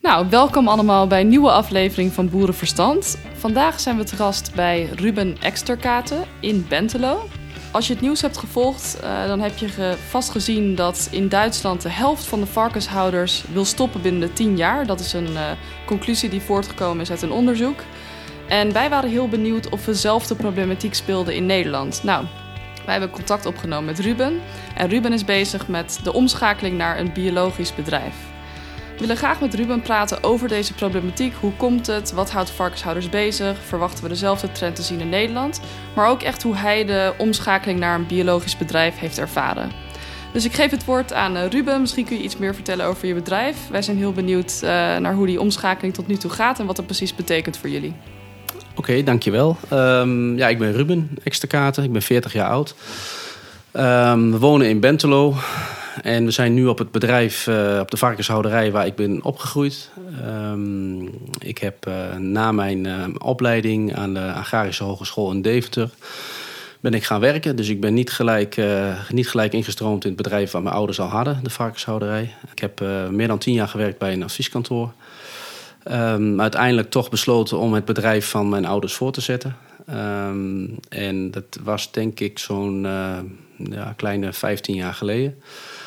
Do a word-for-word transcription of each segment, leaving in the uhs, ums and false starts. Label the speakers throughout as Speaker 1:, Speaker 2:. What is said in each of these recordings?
Speaker 1: Nou, welkom allemaal bij een nieuwe aflevering van Boerenverstand. Vandaag zijn we te gast bij Ruben Exterkaten in Bentelo. Als je het nieuws hebt gevolgd, uh, dan heb je ge- vast gezien dat in Duitsland de helft van de varkenshouders wil stoppen binnen de tien jaar. Dat is een uh, conclusie die voortgekomen is uit een onderzoek. En wij waren heel benieuwd of we zelf de problematiek speelden in Nederland. Nou, wij hebben contact opgenomen met Ruben. En Ruben is bezig met de omschakeling naar een biologisch bedrijf. We willen graag met Ruben praten over deze problematiek. Hoe komt het? Wat houdt varkenshouders bezig? Verwachten we dezelfde trend te zien in Nederland? Maar ook echt hoe hij de omschakeling naar een biologisch bedrijf heeft ervaren. Dus ik geef het woord aan Ruben. Misschien kun je iets meer vertellen over je bedrijf. Wij zijn heel benieuwd uh, naar hoe die omschakeling tot nu toe gaat en wat dat precies betekent voor jullie.
Speaker 2: Oké, okay, dankjewel. Um, ja, ik ben Ruben Exterkaten. Ik ben veertig jaar oud. Um, we wonen in Bentelo. En we zijn nu op het bedrijf, uh, op de varkenshouderij waar ik ben opgegroeid. Um, ik heb uh, na mijn uh, opleiding aan de Agrarische Hogeschool in Deventer ben ik gaan werken. Dus ik ben niet gelijk, uh, niet gelijk ingestroomd in het bedrijf waar mijn ouders al hadden, de varkenshouderij. Ik heb uh, meer dan tien jaar gewerkt bij een advieskantoor. Um, uiteindelijk toch besloten om het bedrijf van mijn ouders voor te zetten. Um, en dat was denk ik zo'n uh, ja, kleine vijftien jaar geleden.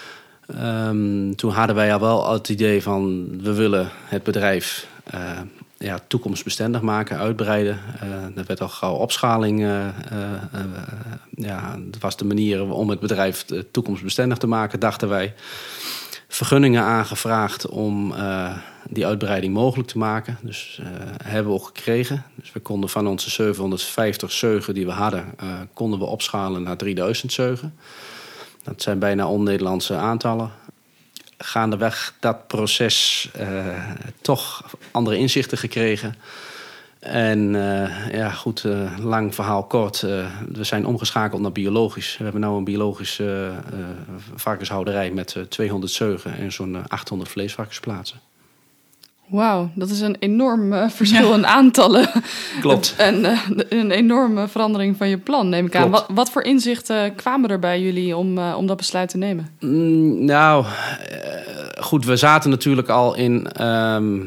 Speaker 2: Um, toen hadden wij al wel het idee van we willen het bedrijf uh, ja, toekomstbestendig maken, uitbreiden. Uh, dat werd al gauw opschaling. Uh, uh, uh, ja, dat was de manier om het bedrijf toekomstbestendig te maken, dachten wij. Vergunningen aangevraagd om uh, die uitbreiding mogelijk te maken. Dus uh, hebben we ook gekregen. Dus we konden van onze zevenhonderdvijftig zeugen die we hadden, uh, konden we opschalen naar drieduizend zeugen. Dat zijn bijna on-Nederlandse aantallen. Gaandeweg dat proces uh, toch andere inzichten gekregen. En uh, ja, goed, uh, lang verhaal kort. Uh, we zijn omgeschakeld naar biologisch. We hebben nu een biologische uh, uh, varkenshouderij met uh, tweehonderd zeugen en zo'n uh, achthonderd vleesvarkensplaatsen.
Speaker 1: Wauw, dat is een enorm uh, verschil ja. in aantallen.
Speaker 2: Klopt.
Speaker 1: En uh, een enorme verandering van je plan, neem ik aan. Wat, wat voor inzichten kwamen er bij jullie om, uh, om dat besluit te nemen?
Speaker 2: Mm, nou, uh, goed, we zaten natuurlijk al in... Um,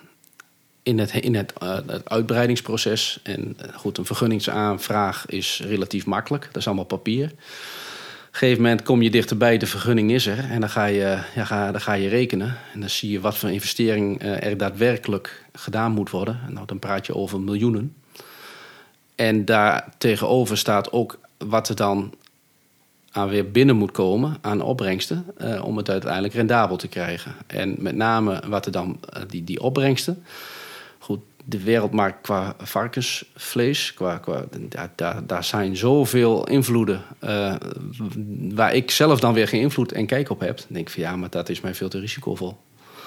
Speaker 2: In het, in het, uh, het uitbreidingsproces. En uh, goed, een vergunningsaanvraag is relatief makkelijk. Dat is allemaal papier. Op een gegeven moment kom je dichterbij, de vergunning is er. En dan ga je, ja, ga, dan ga je rekenen. En dan zie je wat voor investering uh, er daadwerkelijk gedaan moet worden. Nou, dan praat je over miljoenen. En daar tegenover staat ook wat er dan aan weer binnen moet komen aan opbrengsten. Uh, om het uiteindelijk rendabel te krijgen. En met name wat er dan, uh, die, die opbrengsten. Goed, de wereldmarkt qua varkensvlees, qua, qua, daar, daar, daar zijn zoveel invloeden uh, waar ik zelf dan weer geen invloed en kijk op heb. Dan denk ik van ja, maar dat is mij veel te risicovol.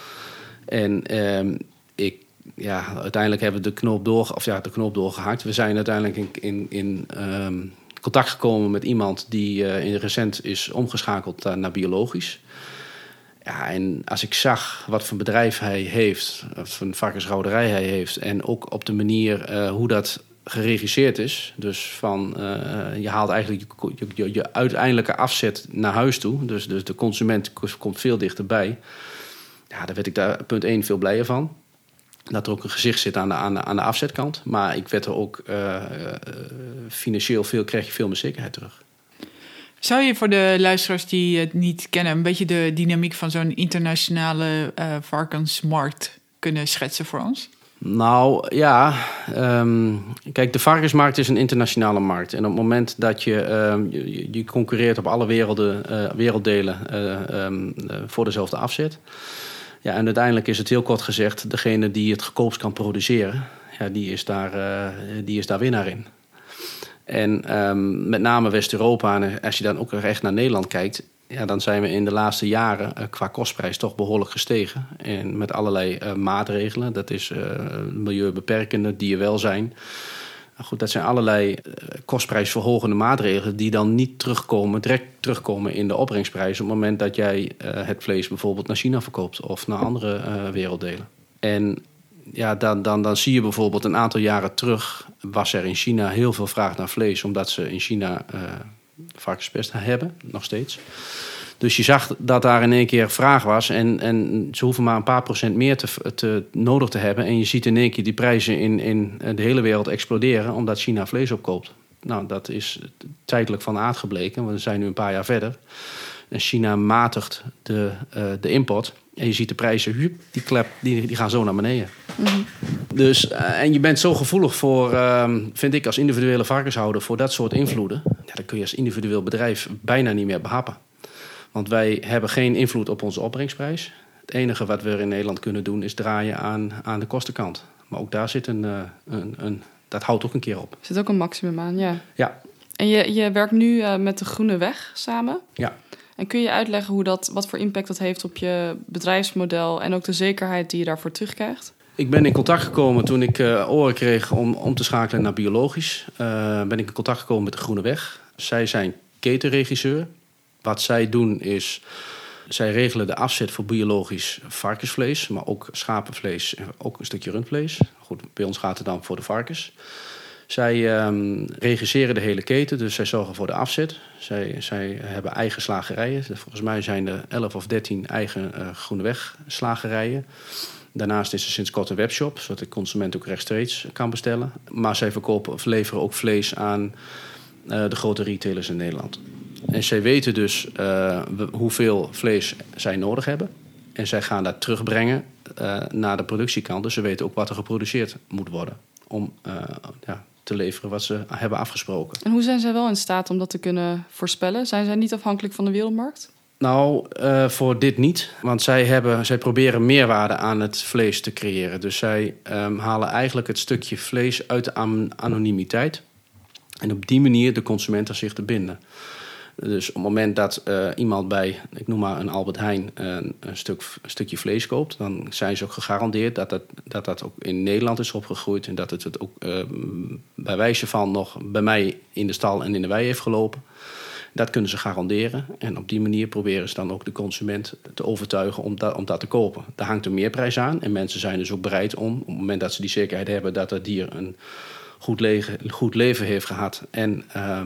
Speaker 2: En uh, ik, ja, uiteindelijk hebben we de knoop, door, of ja, de knoop doorgehakt. We zijn uiteindelijk in, in, in um, contact gekomen met iemand die uh, in recent is omgeschakeld uh, naar biologisch. Ja, en als ik zag wat voor bedrijf hij heeft, wat voor een varkenshouderij hij heeft, en ook op de manier uh, hoe dat geregisseerd is. Dus van uh, je haalt eigenlijk je, je, je uiteindelijke afzet naar huis toe. Dus, dus de consument komt veel dichterbij. Ja, daar werd ik daar punt één veel blijer van. Dat er ook een gezicht zit aan de, aan de, aan de afzetkant. Maar ik werd er ook uh, uh, financieel veel, kreeg je veel meer zekerheid terug.
Speaker 3: Zou je voor de luisteraars die het niet kennen een beetje de dynamiek van zo'n internationale uh, varkensmarkt kunnen schetsen voor ons?
Speaker 2: Nou ja, um, kijk, de varkensmarkt is een internationale markt. En op het moment dat je, um, je, je concurreert op alle werelden, uh, werelddelen uh, um, uh, voor dezelfde afzet. Ja, en uiteindelijk is het heel kort gezegd, degene die het goedkoopst kan produceren, ja, die is daar, uh, die is daar winnaar in. En um, met name West-Europa, en als je dan ook echt naar Nederland kijkt, ja, dan zijn we in de laatste jaren uh, qua kostprijs toch behoorlijk gestegen. En met allerlei uh, maatregelen. Dat is uh, milieubeperkende, dierwelzijn. Nou goed, dat zijn allerlei uh, kostprijsverhogende maatregelen die dan niet terugkomen, direct terugkomen in de opbrengstprijs op het moment dat jij uh, het vlees bijvoorbeeld naar China verkoopt of naar andere uh, werelddelen. En ja, dan, dan, dan zie je bijvoorbeeld een aantal jaren terug was er in China heel veel vraag naar vlees, omdat ze in China uh, varkenspest hebben, nog steeds. Dus je zag dat daar in één keer vraag was. En, en ze hoeven maar een paar procent meer te, te, nodig te hebben. En je ziet in één keer die prijzen in, in de hele wereld exploderen. Omdat China vlees opkoopt. Nou, dat is tijdelijk van aard gebleken. Want we zijn nu een paar jaar verder. En China matigt de, uh, de import. En je ziet de prijzen, hup, die, klep, die, die gaan zo naar beneden. Mm-hmm. Dus, uh, en je bent zo gevoelig voor, uh, vind ik als individuele varkenshouder... voor dat soort invloeden. Ja, dan kun je als individueel bedrijf bijna niet meer behappen. Want wij hebben geen invloed op onze opbrengsprijs. Het enige wat we in Nederland kunnen doen is draaien aan, aan de kostenkant. Maar ook daar zit een, uh, een, een... Dat houdt ook een keer op.
Speaker 1: Er zit ook een maximum aan, ja.
Speaker 2: Ja.
Speaker 1: En je, je werkt nu uh, met de Groene Weg samen.
Speaker 2: Ja.
Speaker 1: En kun je uitleggen hoe dat, wat voor impact dat heeft op je bedrijfsmodel... en ook de zekerheid die je daarvoor terugkrijgt?
Speaker 2: Ik ben in contact gekomen toen ik uh, oren kreeg om om te schakelen naar biologisch. Uh, ben ik in contact gekomen met de Groene Weg. Zij zijn ketenregisseur. Wat zij doen is... Zij regelen de afzet voor biologisch varkensvlees... maar ook schapenvlees en ook een stukje rundvlees. Goed, bij ons gaat het dan voor de varkens. Zij um, regisseren de hele keten, dus zij zorgen voor de afzet. Zij, zij hebben eigen slagerijen. Volgens mij zijn er elf of dertien eigen uh, Groene Weg slagerijen. Daarnaast is er sinds kort een webshop, zodat de consument ook rechtstreeks kan bestellen. Maar zij verkopen of leveren ook vlees aan uh, de grote retailers in Nederland. En zij weten dus uh, hoeveel vlees zij nodig hebben. En zij gaan dat terugbrengen uh, naar de productiekant. Dus ze weten ook wat er geproduceerd moet worden om uh, ja, te leveren wat ze hebben afgesproken.
Speaker 1: En hoe zijn zij wel in staat om dat te kunnen voorspellen? Zijn zij niet afhankelijk van de wereldmarkt?
Speaker 2: Nou, uh, voor dit niet. Want zij, hebben, zij proberen meerwaarde aan het vlees te creëren. Dus zij um, halen eigenlijk het stukje vlees uit de an- anonimiteit. En op die manier de consument aan zich te binden. Dus op het moment dat uh, iemand bij, ik noem maar een Albert Heijn, uh, een, stuk, een stukje vlees koopt... dan zijn ze ook gegarandeerd dat dat, dat dat ook in Nederland is opgegroeid... en dat het, het ook uh, bij wijze van nog bij mij in de stal en in de wei heeft gelopen. Dat kunnen ze garanderen. En op die manier proberen ze dan ook de consument te overtuigen om dat, om dat te kopen. Daar hangt een meerprijs aan. En mensen zijn dus ook bereid om, op het moment dat ze die zekerheid hebben... dat het dier een goed leven, een goed leven heeft gehad... en uh,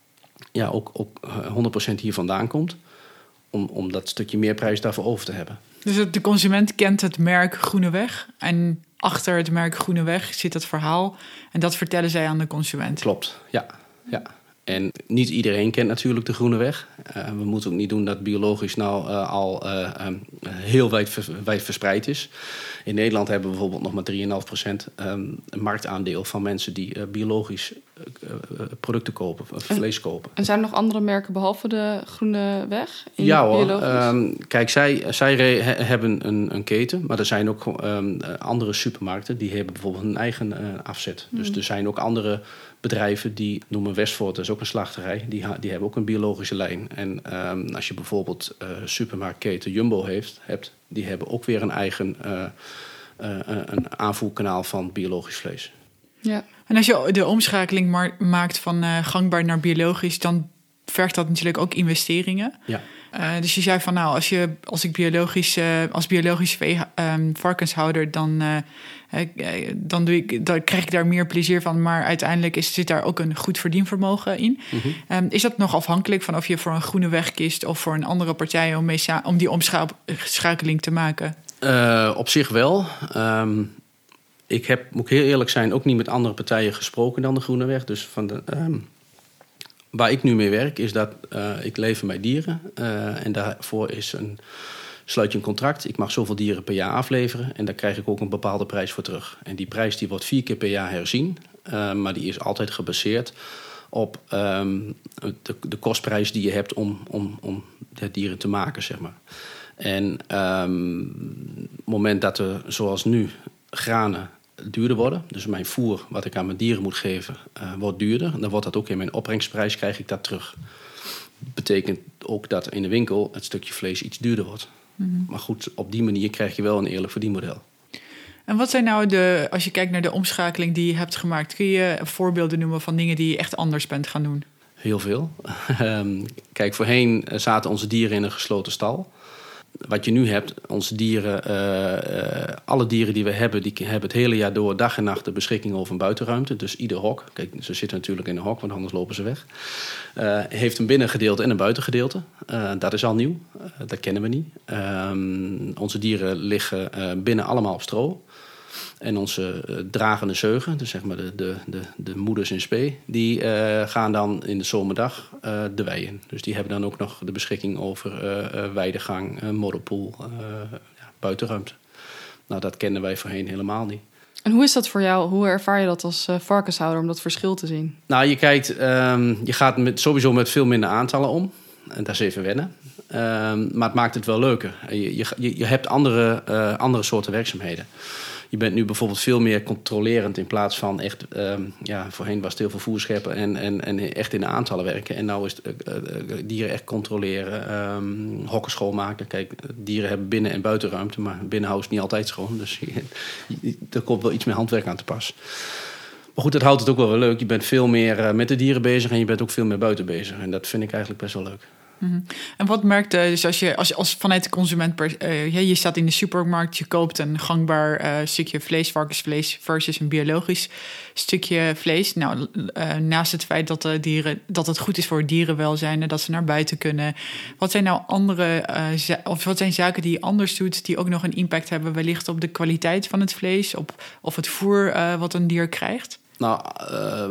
Speaker 2: ja, ook, ook honderd procent hier vandaan komt... Om, om dat stukje meerprijs daarvoor over te hebben.
Speaker 3: Dus de consument kent het merk Groene Weg... en achter het merk Groene Weg zit het verhaal... en dat vertellen zij aan de consument.
Speaker 2: Klopt, ja. ja. En niet iedereen kent natuurlijk de Groene Weg. Uh, we moeten ook niet doen dat biologisch nou uh, al uh, um, heel wijd, ver, wijd verspreid is. In Nederland hebben we bijvoorbeeld nog maar drie komma vijf procent um, een marktaandeel... van mensen die uh, biologisch uh, uh, producten kopen, of vlees kopen.
Speaker 1: En zijn er nog andere merken behalve de Groene Weg? In
Speaker 2: ja hoor. Um, kijk, zij, zij re- he, hebben een, een keten, maar er zijn ook um, andere supermarkten... die hebben bijvoorbeeld een eigen uh, afzet. Hmm. Dus er zijn ook andere... bedrijven die noemen Westvoort, dat is ook een slachterij, die, ha- die hebben ook een biologische lijn. En um, als je bijvoorbeeld uh, supermarktketen Jumbo heeft, hebt, die hebben ook weer een eigen uh, uh, een aanvoerkanaal van biologisch vlees.
Speaker 3: Ja. En als je de omschakeling ma- maakt van uh, gangbaar naar biologisch, dan vergt dat natuurlijk ook investeringen.
Speaker 2: Ja.
Speaker 3: Uh, dus je zei van nou, als, je, als ik biologisch, uh, als biologisch vee, um, varkenshouder, dan, uh, uh, dan, doe ik, dan krijg ik daar meer plezier van. Maar uiteindelijk is, zit daar ook een goed verdienvermogen in. Mm-hmm. Um, is dat nog afhankelijk van of je voor een Groene Weg kiest of voor een andere partij om, mee sa- om die omschakeling te maken?
Speaker 2: Uh, op zich wel. Um, ik heb, moet ik heel eerlijk zijn, ook niet met andere partijen gesproken dan de Groene Weg. Dus van de... Um Waar ik nu mee werk is dat uh, ik lever bij dieren. Uh, en daarvoor is een, sluit je een contract. Ik mag zoveel dieren per jaar afleveren. En daar krijg ik ook een bepaalde prijs voor terug. En die prijs die wordt vier keer per jaar herzien. Uh, maar die is altijd gebaseerd op um, de, de kostprijs die je hebt om, om, om de dieren te maken, zeg maar. En um, op het moment dat er, zoals nu, granen... duurder worden. Dus mijn voer, wat ik aan mijn dieren moet geven, uh, wordt duurder. Dan wordt dat ook in mijn opbrengsprijs, krijg ik dat terug. Betekent ook dat in de winkel het stukje vlees iets duurder wordt. Mm-hmm. Maar goed, op die manier krijg je wel een eerlijk verdienmodel.
Speaker 3: En wat zijn nou de, als je kijkt naar de omschakeling die je hebt gemaakt, kun je voorbeelden noemen van dingen die je echt anders bent gaan doen?
Speaker 2: Heel veel. um, kijk, voorheen zaten onze dieren in een gesloten stal. wat je nu hebt, onze dieren, uh, uh, alle dieren die we hebben, die hebben het hele jaar door dag en nacht de beschikking over een buitenruimte. Dus ieder hok, kijk, ze zitten natuurlijk in een hok, want anders lopen ze weg. Uh, heeft een binnengedeelte en een buitengedeelte. Uh, dat is al nieuw, uh, dat kennen we niet. Uh, onze dieren liggen uh, binnen allemaal op stro. En onze uh, dragende zeugen, dus zeg maar de, de, de, de moeders in spee, die uh, gaan dan in de zomerdag uh, de wei in. Dus die hebben dan ook nog de beschikking over uh, uh, weidegang, uh, modderpoel, uh, ja, buitenruimte. Nou, dat kennen wij voorheen helemaal niet.
Speaker 1: En hoe is dat voor jou? Hoe ervaar je dat als uh, varkenshouder om dat verschil te zien?
Speaker 2: Nou, je kijkt, um, je gaat met, sowieso met veel minder aantallen om. En dat is even wennen. Um, maar het maakt het wel leuker. Je, je, je hebt andere, uh, andere soorten werkzaamheden. Je bent nu bijvoorbeeld veel meer controlerend in plaats van echt... Um, ja, voorheen was het heel veel voerscheppen en, en, en echt in de aantallen werken. En nou is het uh, uh, dieren echt controleren, um, hokken schoonmaken. Kijk, dieren hebben binnen- en buitenruimte, maar binnenhouden is niet altijd schoon. Dus je, je, er komt wel iets meer handwerk aan te pas. Maar goed, dat houdt het ook wel weer leuk. Je bent veel meer uh, met de dieren bezig en je bent ook veel meer buiten bezig. En dat vind ik eigenlijk best wel leuk.
Speaker 3: Mm-hmm. En wat merkt uh, dus als je als, als vanuit de consument, per, uh, ja, je staat in de supermarkt, je koopt een gangbaar uh, stukje vlees, varkensvlees versus een biologisch stukje vlees. Nou, uh, naast het feit dat de dieren dat het goed is voor het dierenwelzijn en dat ze naar buiten kunnen. Wat zijn nou andere uh, za- of wat zijn zaken die je anders doet die ook nog een impact hebben, wellicht op de kwaliteit van het vlees, op of het voer uh, wat een dier krijgt?
Speaker 2: Nou. Uh,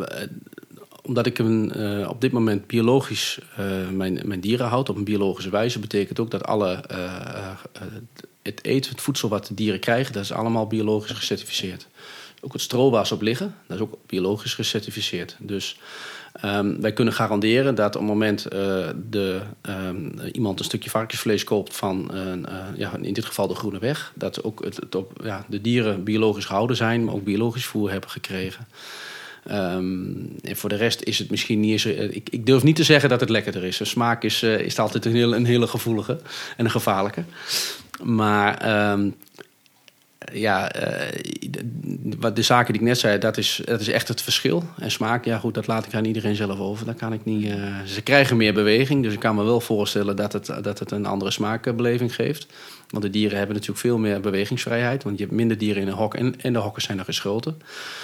Speaker 2: Omdat ik een, uh, op dit moment biologisch uh, mijn, mijn dieren houd op een biologische wijze, betekent ook dat alle uh, uh, het eten, het voedsel wat de dieren krijgen, dat is allemaal biologisch gecertificeerd. Ook het stro waar ze op liggen, dat is ook biologisch gecertificeerd. Dus um, wij kunnen garanderen dat op het moment uh, de, um, iemand een stukje varkensvlees koopt van uh, uh, ja, in dit geval de Groene Weg, dat ook, het, het ook ja, de dieren biologisch gehouden zijn, maar ook biologisch voer hebben gekregen. Um, en voor de rest is het misschien niet eens... Uh, ik, ik durf niet te zeggen dat het lekkerder is. De smaak is, uh, is altijd een hele, een hele gevoelige en een gevaarlijke. Maar um, ja, uh, de, de zaken die ik net zei, dat is, dat is echt het verschil. En smaak, ja goed, dat laat ik aan iedereen zelf over. Dat kan ik niet, uh, ze krijgen meer beweging, dus ik kan me wel voorstellen dat het, dat het een andere smaakbeleving geeft. Want de dieren hebben natuurlijk veel meer bewegingsvrijheid. Want je hebt minder dieren in een hok en, en de hokken zijn nog geschoten.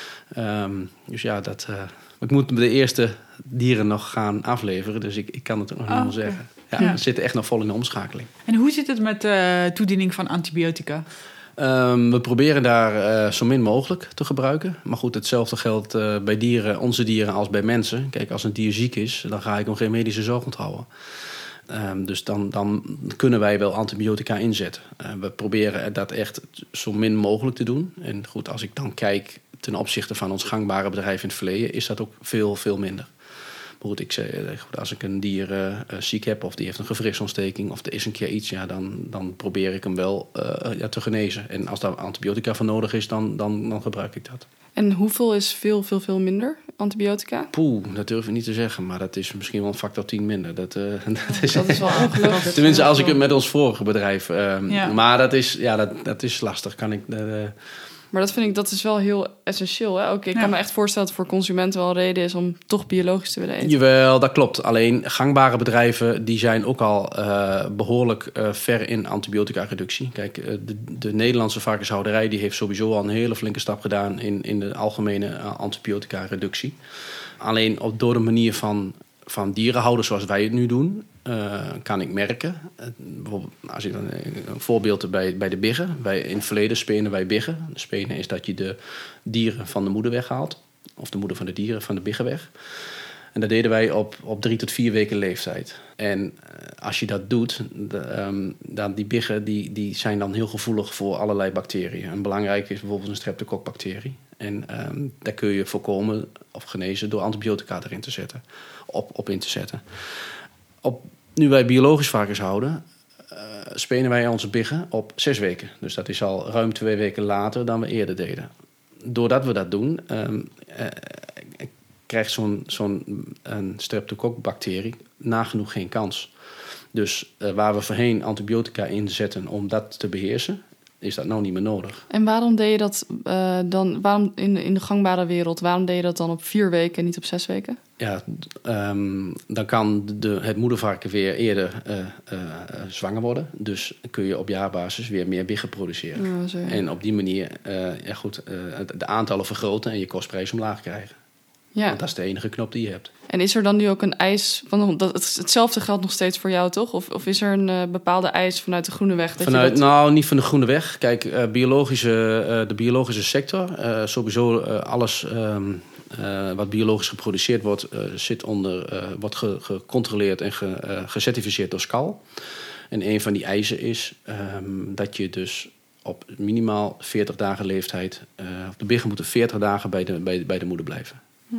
Speaker 2: Um, dus ja, dat, uh, ik moet de eerste dieren nog gaan afleveren. Dus ik, ik kan het ook nog
Speaker 3: oh,
Speaker 2: niet meer
Speaker 3: okay.
Speaker 2: zeggen. Ja,
Speaker 3: Ja.
Speaker 2: We zitten echt nog vol in de omschakeling.
Speaker 3: En hoe zit het met de uh, toediening van antibiotica?
Speaker 2: Um, we proberen daar uh, zo min mogelijk te gebruiken. Maar goed, hetzelfde geldt uh, bij dieren, onze dieren als bij mensen. Kijk, als een dier ziek is, dan ga ik hem geen medische zorg onthouden. Um, dus dan, dan kunnen wij wel antibiotica inzetten. Uh, we proberen dat echt zo min mogelijk te doen. En goed, als ik dan kijk ten opzichte van ons gangbare bedrijf in het verleden, is dat ook veel, veel minder. Maar goed, ik zei, als ik een dier uh, ziek heb of die heeft een gewrichtsontsteking of er is een keer iets, ja, dan, dan probeer ik hem wel uh, ja, te genezen. En als daar antibiotica voor nodig is, dan, dan, dan gebruik ik dat.
Speaker 1: En hoeveel is veel, veel, veel minder antibiotica?
Speaker 2: Poeh, dat durf ik niet te zeggen, maar dat is misschien wel een factor tien minder. Dat, uh, dat, is,
Speaker 1: dat is wel ongelooflijk.
Speaker 2: Tenminste, als ik het met ons vorige bedrijf... Um,
Speaker 3: ja.
Speaker 2: Maar dat is, ja, dat, dat is lastig, kan ik... Uh,
Speaker 1: Maar dat vind ik, dat is wel heel essentieel. Hè? Ook, ik
Speaker 3: ja.
Speaker 1: kan me echt voorstellen dat het voor consumenten wel een reden is om toch biologisch te willen eten.
Speaker 2: Jawel, dat klopt. Alleen gangbare bedrijven die zijn ook al uh, behoorlijk uh, ver in antibiotica-reductie. Kijk, uh, de, de Nederlandse varkenshouderij die heeft sowieso al een hele flinke stap gedaan in, in de algemene uh, antibiotica-reductie. Alleen op, door de manier van, van dieren houden zoals wij het nu doen, Uh, kan ik merken. Uh, bijvoorbeeld, als ik dan een voorbeeld bij, bij de biggen. Bij, in het verleden spenen wij biggen. De spenen is dat je de dieren van de moeder weghaalt. Of de moeder van de dieren van de biggen weg. En dat deden wij op, op drie tot vier weken leeftijd. En uh, als je dat doet, de, um, dan die biggen die, die zijn dan heel gevoelig voor allerlei bacteriën. En belangrijk is bijvoorbeeld een streptokokbacterie. En um, daar kun je voorkomen of genezen door antibiotica erin te zetten. Op, op in te zetten. Op, nu wij biologisch varkens houden, uh, spenen wij onze biggen op zes weken. Dus dat is al ruim twee weken later dan we eerder deden. Doordat we dat doen, um, uh, krijgt zo'n, zo'n een streptokokbacterie nagenoeg geen kans. Dus uh, waar we voorheen antibiotica inzetten om dat te beheersen, is dat nou niet meer nodig.
Speaker 1: En waarom deed je dat uh, dan, waarom in, in de gangbare wereld, waarom deed je dat dan op vier weken en niet op zes weken?
Speaker 2: Ja, um, dan kan de, het moedervarken weer eerder uh, uh, zwanger worden. Dus kun je op jaarbasis weer meer biggen produceren.
Speaker 1: Oh, zo, ja.
Speaker 2: En op die manier uh, ja, goed, uh, de aantallen vergroten en je kostprijs omlaag krijgen.
Speaker 1: Ja.
Speaker 2: Want dat is de enige knop die je hebt.
Speaker 1: En is er dan nu ook een eis? Van, dat, hetzelfde geldt nog steeds voor jou, toch? Of, of is er een uh, bepaalde eis vanuit de Groeneweg? Dat
Speaker 2: vanuit,
Speaker 1: je dat...
Speaker 2: Nou, niet van de Groeneweg. Kijk, uh, biologische, uh, de biologische sector, uh, sowieso uh, alles um, uh, wat biologisch geproduceerd wordt, uh, zit onder, uh, wordt ge, gecontroleerd en ge, uh, gecertificeerd door S C A L. En een van die eisen is um, dat je dus op minimaal veertig dagen leeftijd, uh, of de biggen moeten veertig dagen bij de, bij, bij de moeder blijven.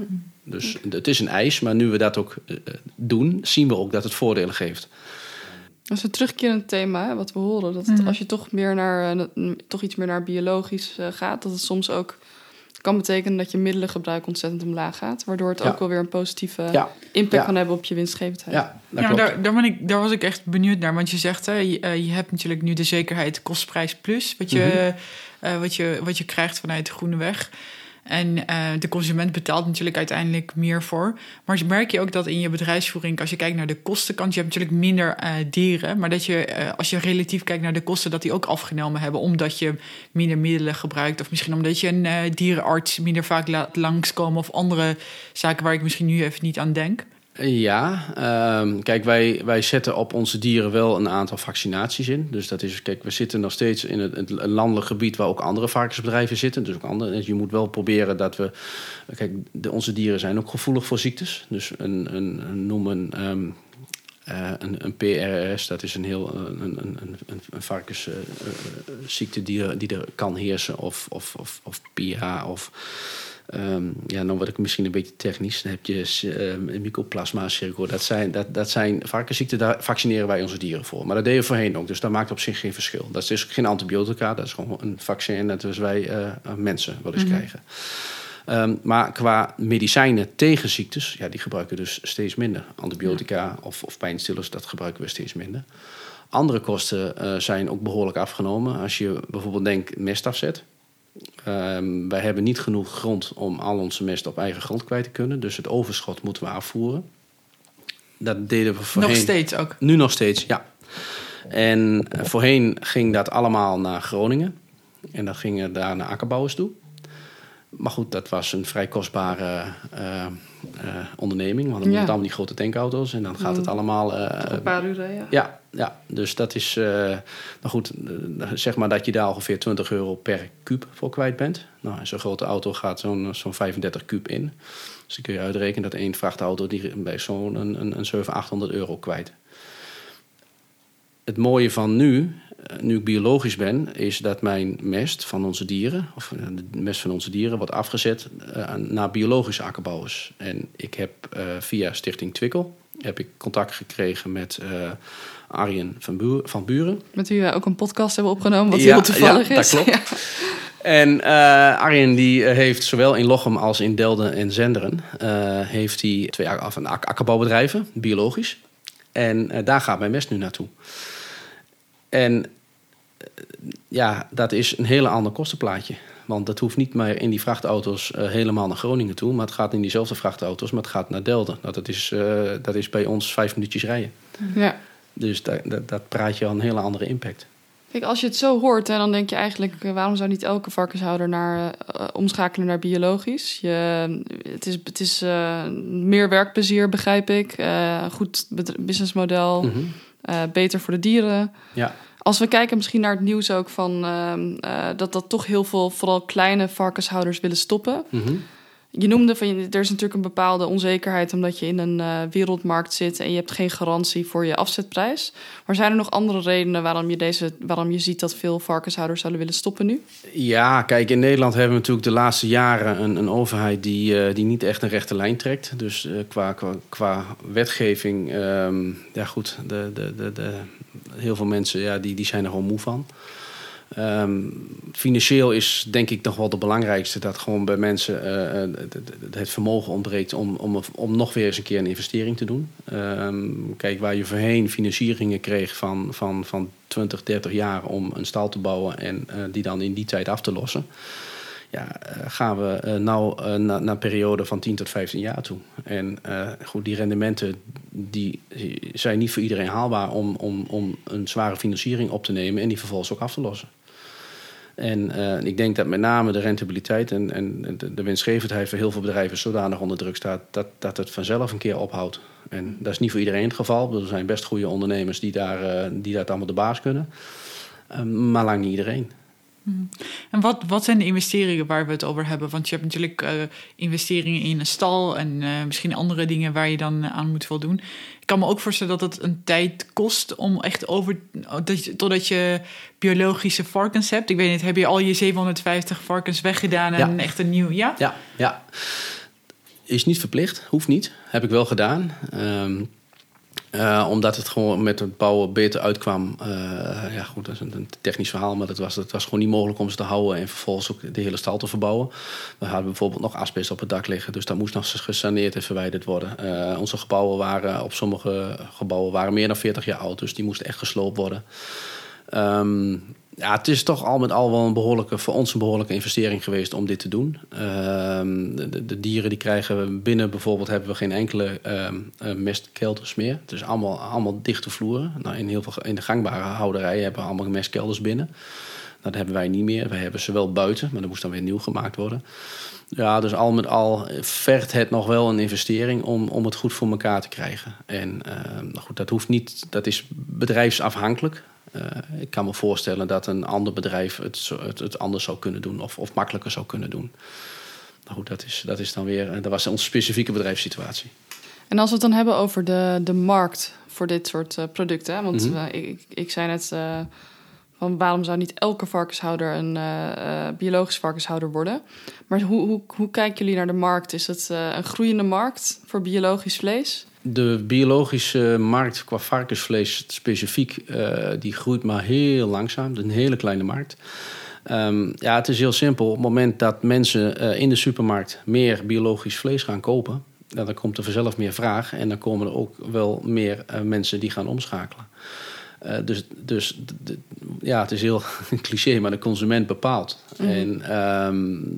Speaker 2: Dus het is een eis, maar nu we dat ook uh, doen, zien we ook dat het voordelen geeft.
Speaker 1: Dat is een terugkerend thema, hè, wat we horen. Dat het, mm. als je toch, meer naar, uh, toch iets meer naar biologisch uh, gaat, dat het soms ook kan betekenen dat je middelengebruik ontzettend omlaag gaat. Waardoor het ja. ook wel weer een positieve ja. impact ja. kan hebben op je winstgevendheid.
Speaker 2: Ja,
Speaker 3: dat ja daar, daar, ben ik, daar was ik echt benieuwd naar. Want je zegt, hè, je, uh, je hebt natuurlijk nu de zekerheid kostprijs plus, wat je, mm-hmm. uh, wat je, wat je krijgt vanuit de Groeneweg. En uh, de consument betaalt natuurlijk uiteindelijk meer voor. Maar merk je ook dat in je bedrijfsvoering, als je kijkt naar de kostenkant, je hebt natuurlijk minder uh, dieren. Maar dat je, uh, als je relatief kijkt naar de kosten, dat die ook afgenomen hebben. Omdat je minder middelen gebruikt. Of misschien omdat je een uh, dierenarts minder vaak laat langskomen. Of andere zaken waar ik misschien nu even niet aan denk.
Speaker 2: Ja, um, kijk, wij, wij zetten op onze dieren wel een aantal vaccinaties in. Dus dat is, kijk, we zitten nog steeds in het, het landelijk gebied waar ook andere varkensbedrijven zitten. Dus ook andere. Dus je moet wel proberen dat we. Kijk, de, onze dieren zijn ook gevoelig voor ziektes. Dus een, een, een noem een, um, uh, een, een P R S, dat is een heel een, een, een, een varkensziekte uh, die, die er kan heersen, of, of, of, of P H of. Um, ja, dan word ik misschien een beetje technisch. Dan heb je uh, mycoplasma, circo. Dat zijn, dat, dat zijn varkensziekten, daar vaccineren wij onze dieren voor. Maar dat deden we voorheen ook, dus dat maakt op zich geen verschil. Dat is geen antibiotica, dat is gewoon een vaccin dat dus wij uh, mensen wel eens mm-hmm. krijgen. Um, maar qua medicijnen tegen ziektes, ja, die gebruiken we dus steeds minder. Antibiotica ja. of, of pijnstillers, dat gebruiken we steeds minder. Andere kosten uh, zijn ook behoorlijk afgenomen. Als je bijvoorbeeld denkt mestafzet. Um, wij hebben niet genoeg grond om al onze mest op eigen grond kwijt te kunnen. Dus het overschot moeten we afvoeren. Dat deden we voorheen.
Speaker 3: Nog steeds ook?
Speaker 2: Nu nog steeds, ja. En uh, voorheen ging dat allemaal naar Groningen. En dat ging daar naar akkerbouwers toe. Maar goed, dat was een vrij kostbare uh, uh, onderneming. We hadden ja. allemaal die grote tankauto's. En dan gaat mm. het allemaal... Uh,
Speaker 1: een paar uur, ja.
Speaker 2: Ja, ja, dus dat is... Uh, nou goed, uh, zeg maar dat je daar ongeveer twintig euro per kuub voor kwijt bent. Nou, in zo'n grote auto gaat zo'n, zo'n vijfendertig kuub in. Dus dan kun je uitrekenen dat één vrachtauto... die bij zo'n een, een, een zevenhonderd, achthonderd euro kwijt. Het mooie van nu... Nu ik biologisch ben, is dat mijn mest van onze dieren, of de mest van onze dieren, wordt afgezet uh, naar biologische akkerbouwers. En ik heb uh, via Stichting Twikkel heb ik contact gekregen met uh, Arjen van, Buur, van Buren.
Speaker 1: Met wie wij ook een podcast hebben opgenomen, wat ja, heel toevallig
Speaker 2: ja,
Speaker 1: is.
Speaker 2: Dat klopt. Ja. En uh, Arjen die heeft zowel in Lochem als in Delden en Zenderen uh, heeft hij twee ak- akkerbouwbedrijven, biologisch. En uh, daar gaat mijn mest nu naartoe. En ja, dat is een hele ander kostenplaatje. Want dat hoeft niet meer in die vrachtauto's uh, helemaal naar Groningen toe. Maar het gaat in diezelfde vrachtauto's, maar het gaat naar Delden. Nou, dat, is, uh, dat is bij ons vijf minuutjes rijden.
Speaker 1: Ja.
Speaker 2: Dus dat, dat, dat praat je al een hele andere impact.
Speaker 1: Kijk, als je het zo hoort, hè, dan denk je eigenlijk... waarom zou niet elke varkenshouder naar, uh, omschakelen naar biologisch? Je, het is, het is uh, meer werkplezier, begrijp ik. Uh, een goed businessmodel. Mm-hmm. Uh, beter voor de dieren.
Speaker 2: Ja.
Speaker 1: Als we kijken misschien naar het nieuws ook van uh, uh, dat dat toch heel veel, vooral kleine varkenshouders willen stoppen. Mm-hmm. Je noemde van, er is natuurlijk een bepaalde onzekerheid omdat je in een uh, wereldmarkt zit en je hebt geen garantie voor je afzetprijs. Maar zijn er nog andere redenen waarom je, deze, waarom je ziet dat veel varkenshouders zouden willen stoppen nu? Ja,
Speaker 2: kijk, in Nederland hebben we natuurlijk de laatste jaren een, een overheid die, uh, die niet echt een rechte lijn trekt. Dus uh, qua, qua, qua wetgeving, um, ja goed, de, de, de, de, heel veel mensen ja, die, die zijn er gewoon moe van. Um, financieel is denk ik nog wel de belangrijkste. Dat gewoon bij mensen uh, het vermogen ontbreekt om, om, om nog weer eens een keer een investering te doen. Um, kijk, waar je voorheen financieringen kreeg van, van, van twintig, dertig jaar om een stal te bouwen en uh, die dan in die tijd af te lossen. Ja, uh, gaan we uh, nou uh, naar na een periode van tien tot vijftien jaar toe. En uh, goed, die rendementen die zijn niet voor iedereen haalbaar om, om, om een zware financiering op te nemen en die vervolgens ook af te lossen. En uh, ik denk dat met name de rentabiliteit en, en de, de winstgevendheid voor heel veel bedrijven zodanig onder druk staat dat, dat het vanzelf een keer ophoudt. En dat is niet voor iedereen het geval. Er zijn best goede ondernemers die daar, uh, die dat allemaal de baas kunnen. Uh, maar lang niet iedereen.
Speaker 3: En wat, wat zijn de investeringen waar we het over hebben? Want je hebt natuurlijk uh, investeringen in een stal en uh, misschien andere dingen waar je dan aan moet voldoen. Ik kan me ook voorstellen dat het een tijd kost om echt over... Dat je, totdat je biologische varkens hebt. Ik weet niet, heb je al je zevenhonderdvijftig varkens weggedaan en ja. echt een nieuw... Ja,
Speaker 2: ja, ja. Is niet verplicht, hoeft niet. Heb ik wel gedaan. Um, Uh, omdat het gewoon met het bouwen beter uitkwam. Uh, ja, goed, dat is een technisch verhaal, maar het was, het was gewoon niet mogelijk om ze te houden en vervolgens ook de hele stal te verbouwen. We hadden bijvoorbeeld nog asbest op het dak liggen, dus dat moest nog gesaneerd en verwijderd worden. Uh, onze gebouwen waren, op sommige gebouwen waren meer dan veertig jaar oud, dus die moesten echt gesloopt worden. Um, Ja, het is toch al met al wel een behoorlijke, voor ons een behoorlijke investering geweest om dit te doen. Uh, de, de dieren die krijgen binnen bijvoorbeeld hebben we geen enkele uh, uh, mestkelders meer. Het is allemaal, allemaal dichte vloeren. Nou, in, heel veel, in de gangbare houderijen hebben we allemaal mestkelders binnen. Dat hebben wij niet meer. Wij hebben ze wel buiten, maar dat moest dan weer nieuw gemaakt worden. Ja, dus al met al vergt het nog wel een investering om, om het goed voor elkaar te krijgen. En uh, goed, dat hoeft niet, dat is bedrijfsafhankelijk. Uh, ik kan me voorstellen dat een ander bedrijf het, het, het anders zou kunnen doen of, of makkelijker zou kunnen doen. Nou goed, dat is, dat is dan weer, dat was onze specifieke bedrijfssituatie.
Speaker 1: En als we het dan hebben over de, de markt voor dit soort uh, producten, hè? Want mm-hmm. uh, ik, ik zei net, uh, van waarom zou niet elke varkenshouder een uh, uh, biologisch varkenshouder worden? Maar hoe, hoe, hoe kijken jullie naar de markt? Is het uh, een groeiende markt voor biologisch vlees?
Speaker 2: De biologische markt qua varkensvlees specifiek, uh, die groeit maar heel langzaam. Het is een hele kleine markt. Um, ja, het is heel simpel. Op het moment dat mensen uh, in de supermarkt meer biologisch vlees gaan kopen, dan komt er vanzelf meer vraag en dan komen er ook wel meer uh, mensen die gaan omschakelen. Uh, dus dus de, de, ja, het is heel cliché, maar de consument bepaalt. Mm. En um,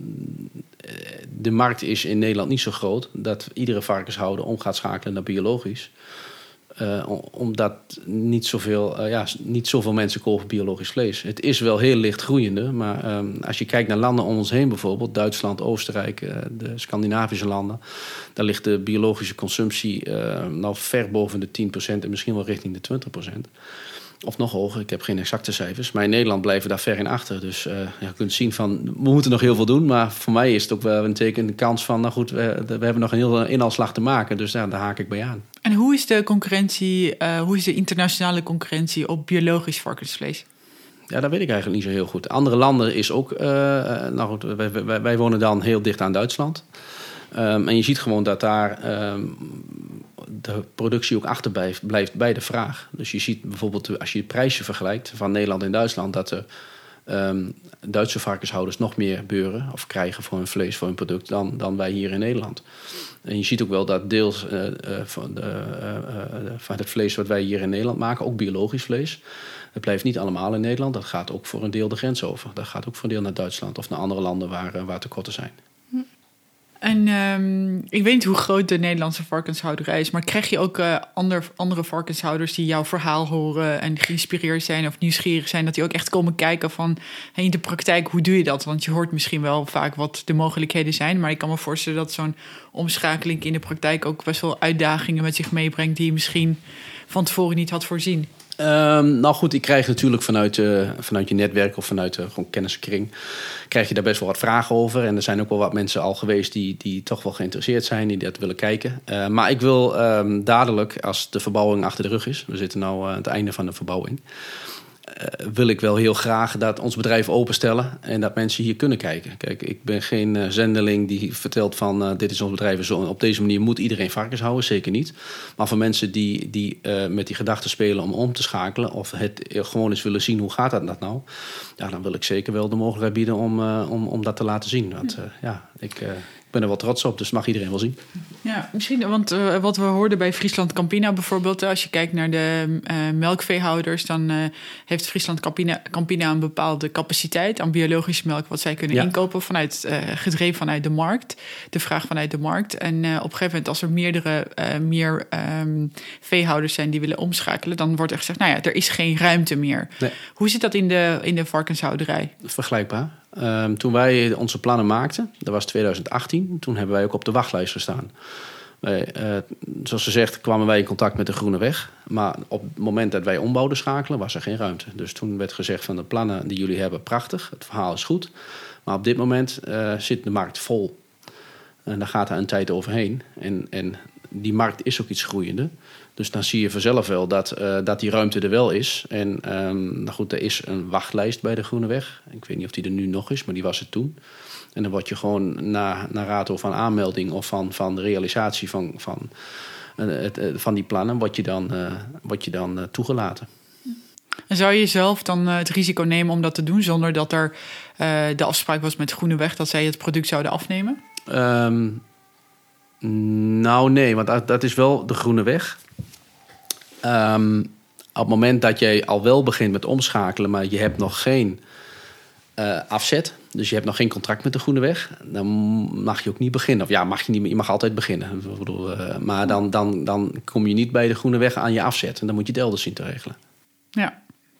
Speaker 2: de markt is in Nederland niet zo groot dat iedere varkenshouder om gaat schakelen naar biologisch. Uh, omdat niet zoveel, uh, ja, niet zoveel mensen kopen biologisch vlees. Het is wel heel licht groeiende, maar um, als je kijkt naar landen om ons heen bijvoorbeeld, Duitsland, Oostenrijk, uh, de Scandinavische landen, daar ligt de biologische consumptie uh, nou ver boven de tien procent en misschien wel richting de twintig procent. Of nog hoger, ik heb geen exacte cijfers. Maar in Nederland blijven we daar ver in achter. Dus uh, ja, je kunt zien van, we moeten nog heel veel doen. Maar voor mij is het ook wel een teken, de kans van, nou goed, we, we hebben nog een hele inhaalslag te maken. Dus ja, daar haak ik bij aan.
Speaker 3: En hoe is de concurrentie, uh, hoe is de internationale concurrentie op biologisch varkensvlees?
Speaker 2: Ja, dat weet ik eigenlijk niet zo heel goed. Andere landen is ook, uh, nou goed, wij, wij, wij wonen dan heel dicht aan Duitsland. Um, en je ziet gewoon dat daar um, de productie ook achterblijft blijft bij de vraag. Dus je ziet bijvoorbeeld, als je het prijsje vergelijkt van Nederland en Duitsland, dat de um, Duitse varkenshouders nog meer beuren of krijgen voor hun vlees, voor hun product, dan, dan wij hier in Nederland. En je ziet ook wel dat deels uh, uh, van, de, uh, uh, van het vlees wat wij hier in Nederland maken, ook biologisch vlees, het blijft niet allemaal in Nederland. Dat gaat ook voor een deel de grens over. Dat gaat ook voor een deel naar Duitsland of naar andere landen waar, uh, waar tekorten zijn.
Speaker 3: En um, ik weet niet hoe groot de Nederlandse varkenshouderij is, maar krijg je ook uh, ander, andere varkenshouders die jouw verhaal horen en geïnspireerd zijn of nieuwsgierig zijn, dat die ook echt komen kijken van, hey, in de praktijk, hoe doe je dat? Want je hoort misschien wel vaak wat de mogelijkheden zijn, maar ik kan me voorstellen dat zo'n omschakeling in de praktijk ook best wel uitdagingen met zich meebrengt die je misschien van tevoren niet had voorzien.
Speaker 2: Um, nou goed, ik krijg natuurlijk vanuit, uh, vanuit je netwerk of vanuit uh, gewoon kenniskring, krijg je daar best wel wat vragen over. En er zijn ook wel wat mensen al geweest die, die toch wel geïnteresseerd zijn, die dat willen kijken. Uh, maar ik wil um, dadelijk, als de verbouwing achter de rug is, we zitten nu aan het einde van de verbouwing, uh, wil ik wel heel graag dat ons bedrijf openstellen en dat mensen hier kunnen kijken. Kijk, ik ben geen uh, zendeling die vertelt van uh, dit is ons bedrijf en zo. Op deze manier moet iedereen varkens houden, zeker niet. Maar voor mensen die, die uh, met die gedachten spelen om om te schakelen of het uh, gewoon eens willen zien hoe gaat dat nou, ja, dan wil ik zeker wel de mogelijkheid bieden om, uh, om, om dat te laten zien. Want uh, ja, ik... Uh, Ik ben er wel trots op, dus mag iedereen wel zien.
Speaker 3: Ja, misschien, want uh, wat we hoorden bij Friesland Campina bijvoorbeeld, als je kijkt naar de uh, melkveehouders, dan uh, heeft Friesland Campina, Campina een bepaalde capaciteit aan biologische melk, wat zij kunnen ja. inkopen vanuit, uh, gedreven vanuit de markt, de vraag vanuit de markt. En uh, op een gegeven moment, als er meerdere, uh, meer um, veehouders zijn die willen omschakelen, dan wordt er gezegd, nou ja, er is geen ruimte meer. Nee. Hoe zit dat in de, in de varkenshouderij?
Speaker 2: Vergelijkbaar. Um, toen wij onze plannen maakten, dat was twintig achttien... toen hebben wij ook op de wachtlijst gestaan. Wij, uh, zoals gezegd kwamen wij in contact met de Groene Weg. Maar op het moment dat wij ombouwden schakelen, was er geen ruimte. Dus toen werd gezegd van de plannen die jullie hebben, prachtig. Het verhaal is goed. Maar op dit moment uh, zit de markt vol. En daar gaat er een tijd overheen. En, en die markt is ook iets groeiende. Dus dan zie je vanzelf wel dat, uh, dat die ruimte er wel is. En um, nou goed, er is een wachtlijst bij de Groene Weg. Ik weet niet of die er nu nog is, maar die was er toen. En dan word je gewoon na, na rato van aanmelding of van, van de realisatie van, van, uh, het, uh, van die plannen, word je dan, uh, word je dan uh, toegelaten.
Speaker 3: En zou je zelf dan uh, het risico nemen om dat te doen zonder dat er uh, de afspraak was met Groene Weg dat zij het product zouden afnemen?
Speaker 2: Um, nou nee, want dat, dat is wel de Groene Weg. Um, op het moment dat jij al wel begint met omschakelen, maar je hebt nog geen uh, afzet, dus je hebt nog geen contract met de Groene Weg, dan mag je ook niet beginnen. Of ja, mag je niet, je mag altijd beginnen. Ik bedoel, uh, maar dan, dan, dan kom je niet bij de Groene Weg aan je afzet. En dan moet je het elders zien te regelen.
Speaker 3: Ja.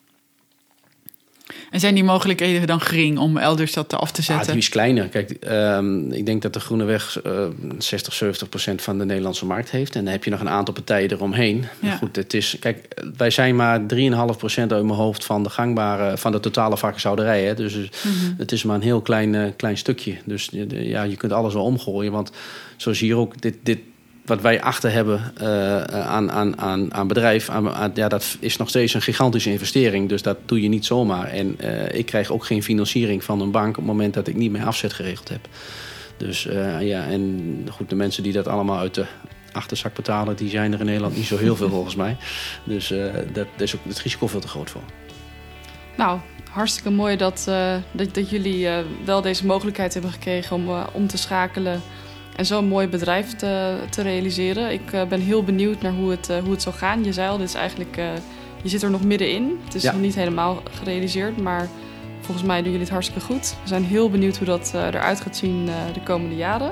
Speaker 3: En zijn die mogelijkheden dan gering om elders dat af te zetten?
Speaker 2: Ah, die is kleiner. Kijk, um, ik denk dat de Groene Weg uh, zestig, zeventig procent van de Nederlandse markt heeft. En dan heb je nog een aantal partijen eromheen. Ja. Maar goed, het is, kijk, wij zijn maar drie komma vijf procent uit mijn hoofd van de gangbare, van de totale varkenshouderij. Hè. Dus mm-hmm. het is maar een heel klein, uh, klein stukje. Dus ja, je kunt alles wel omgooien. Want zoals hier ook, dit, dit wat wij achter hebben uh, aan, aan, aan, aan bedrijf, aan, aan, ja, dat is nog steeds een gigantische investering. Dus dat doe je niet zomaar. En uh, ik krijg ook geen financiering van een bank op het moment dat ik niet mijn afzet geregeld heb. Dus uh, ja, en goed, de mensen die dat allemaal uit de achterzak betalen, die zijn er in Nederland niet zo heel veel volgens mij. Dus uh, dat, dat is ook het risico veel te groot voor.
Speaker 1: Nou, hartstikke mooi dat, uh, dat, dat jullie uh, wel deze mogelijkheid hebben gekregen om uh, om te schakelen en zo'n mooi bedrijf te, te realiseren. Ik uh, ben heel benieuwd naar hoe het, uh, hoe het zal gaan. Je zei al, dit is eigenlijk, uh, je zit er nog middenin. Het is ja. nog niet helemaal gerealiseerd, maar volgens mij doen jullie het hartstikke goed. We zijn heel benieuwd hoe dat uh, eruit gaat zien uh, de komende jaren.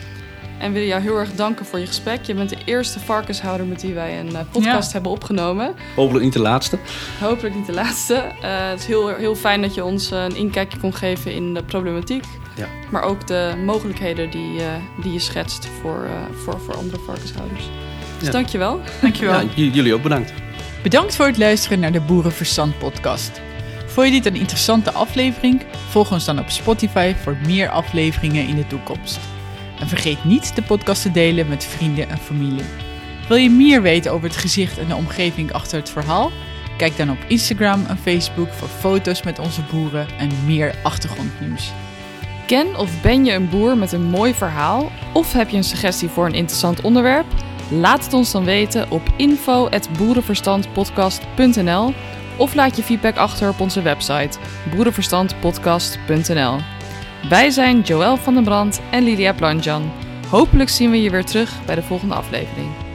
Speaker 1: En willen jou heel erg danken voor je gesprek. Je bent de eerste varkenshouder met wie wij een uh, podcast ja. hebben opgenomen.
Speaker 2: Hopelijk niet de laatste.
Speaker 1: Hopelijk niet de laatste. Uh, het is heel, heel fijn dat je ons uh, een inkijkje kon geven in de problematiek. Ja. Maar ook de mogelijkheden die, uh, die je schetst voor, uh, voor, voor andere varkenshouders. Dus ja. dankjewel.
Speaker 3: Dankjewel.
Speaker 2: Ja, j- jullie ook bedankt.
Speaker 3: Bedankt voor het luisteren naar de Boerenverstand podcast. Vond je dit een interessante aflevering? Volg ons dan op Spotify voor meer afleveringen in de toekomst. En vergeet niet de podcast te delen met vrienden en familie. Wil je meer weten over het gezicht en de omgeving achter het verhaal? Kijk dan op Instagram en Facebook voor foto's met onze boeren en meer achtergrondnieuws.
Speaker 1: Ken of ben je een boer met een mooi verhaal? Of heb je een suggestie voor een interessant onderwerp? Laat het ons dan weten op info at boerenverstandpodcast punt n l of laat je feedback achter op onze website boerenverstandpodcast punt n l. Wij zijn Joël van den Brand en Lydia Planjan. Hopelijk zien we je weer terug bij de volgende aflevering.